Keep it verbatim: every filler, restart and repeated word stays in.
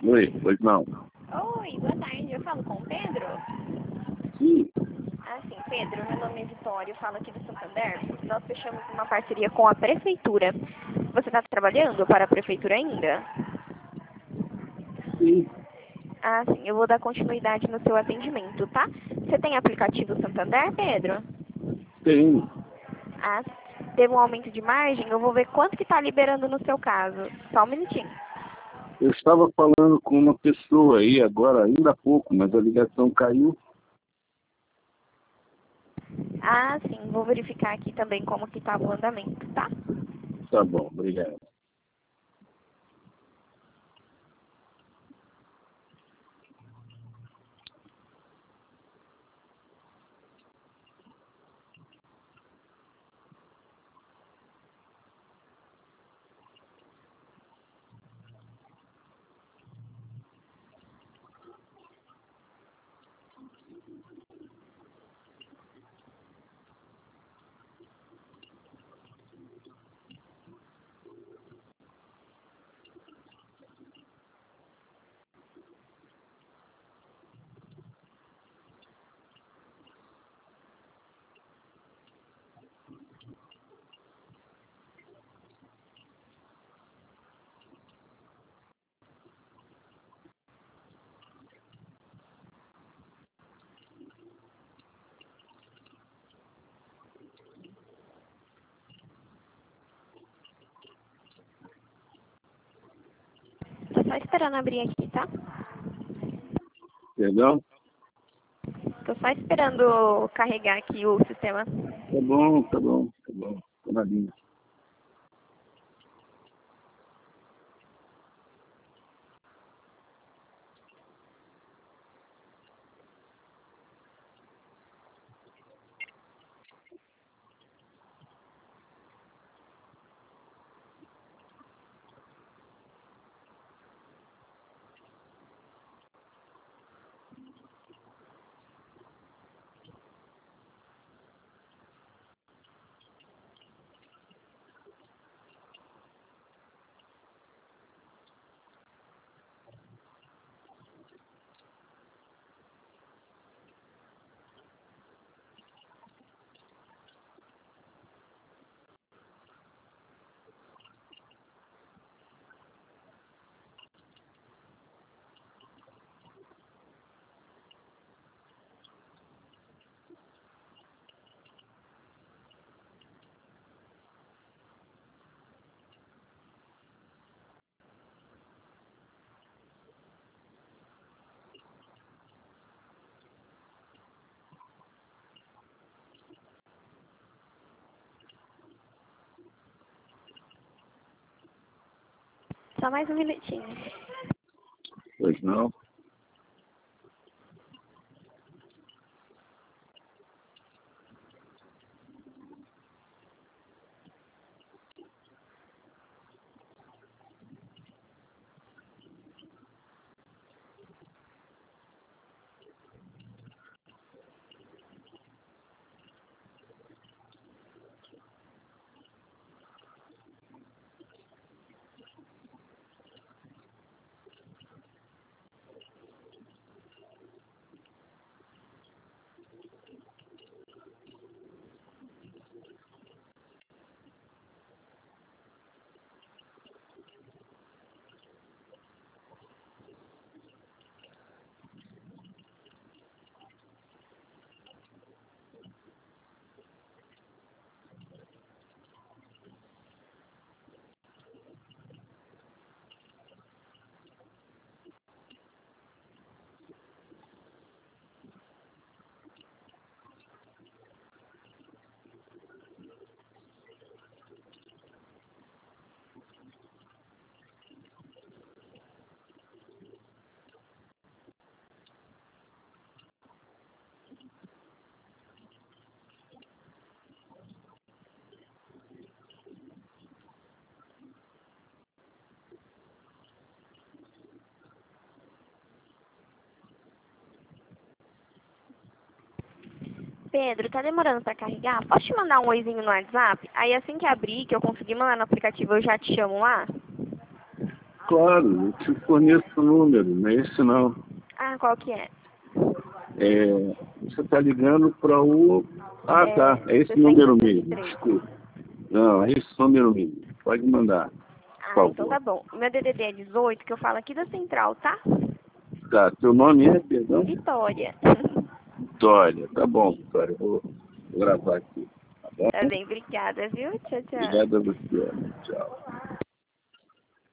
Oi, pois não. Oi, boa tarde. Eu falo com o Pedro? Sim, Ah, sim, Pedro. Meu nome é Vitória. Eu falo aqui do Santander. Nós fechamos uma parceria com a Prefeitura. Você está trabalhando para a Prefeitura ainda? sim, Ah, sim. Eu vou dar continuidade no seu atendimento, tá? Você tem aplicativo Santander, Pedro? tem. Ah, teve um aumento de margem? Eu vou ver quanto que está liberando no seu caso. Só um minutinho. Eu estava falando com uma pessoa aí agora, ainda há pouco, mas a ligação caiu. Ah, sim. Vou verificar aqui também como que estava o andamento, tá? Tá bom, obrigado. Tô só esperando abrir aqui, tá? Perdão? Tô só esperando carregar aqui o sistema. Tá bom, tá bom, tá bom. Tô na linha. Só mais um minutinho. Pois não? Pedro, tá demorando pra carregar? Posso te mandar um oizinho no WhatsApp? Aí assim que abrir, que eu conseguir mandar no aplicativo, eu já te chamo lá? Claro, eu te forneço o número, não é esse não. Ah, qual que é? É, você está ligando para o... Ah, É, tá, é esse número mesmo, desculpa. Não, é esse número mesmo. Pode mandar, por Ah, favor. então tá bom. O meu D D D é dezoito, que eu falo aqui da central, tá? Tá, teu nome é, perdão? Vitória. Vitória, tá bom, Vitória, vou, vou gravar aqui, tá bom? Tá bem, obrigada, viu? Tchau, tchau. Obrigado a você, tchau.